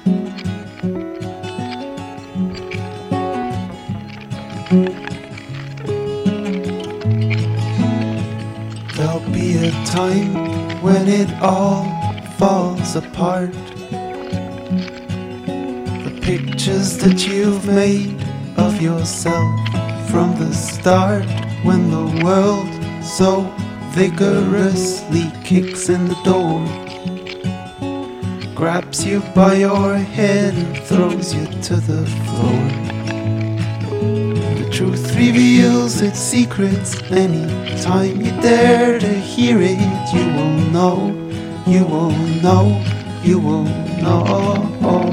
There'll be a time when it all falls apart. The pictures that you've made of yourself from the start, when the world so vigorously kicks in the door, grabs you by your head and throws you to the floor. The truth reveals its secrets. Any time you dare to hear it, you will know, you will know, you will know.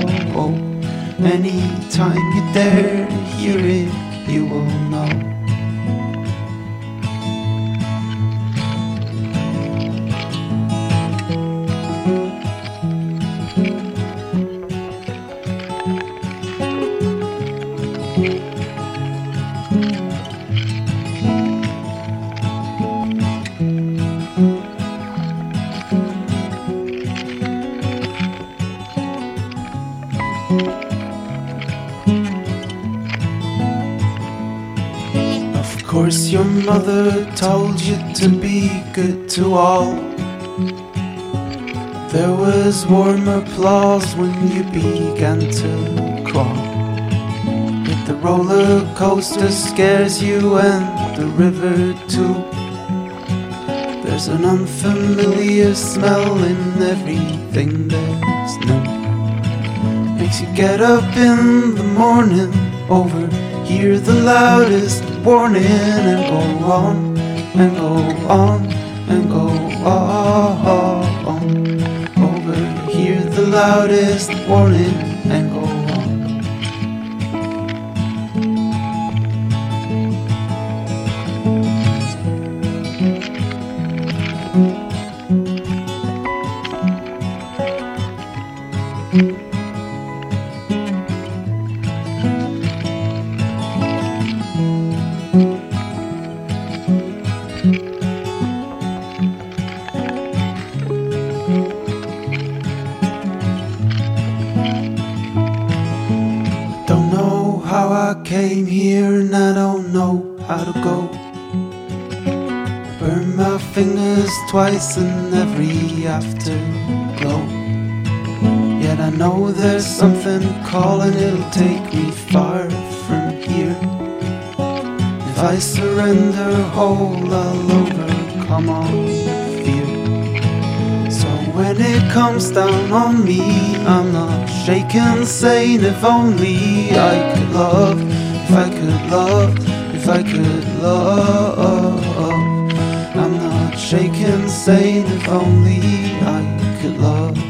Any time you dare to hear it, you will know. Of course your mother told you to be good to all. There was warm applause when you began to crawl. But the roller coaster scares you and the river too. There's an unfamiliar smell in everything that's new. Makes you get up in the morning, overhear the loudest warning, and go on, and go on, and go on. Overhear the loudest warning, and go on. Don't know how I came here and I don't know how to go. Burn my fingers twice in every afterglow. Yet I know there's something calling, it'll take me far from here. If I surrender whole, I'll overcome all fear. So when it comes down on me, I'm not shaking, saying if only I could love, if I could love, if I could love. I'm not shaking, saying if only I could love.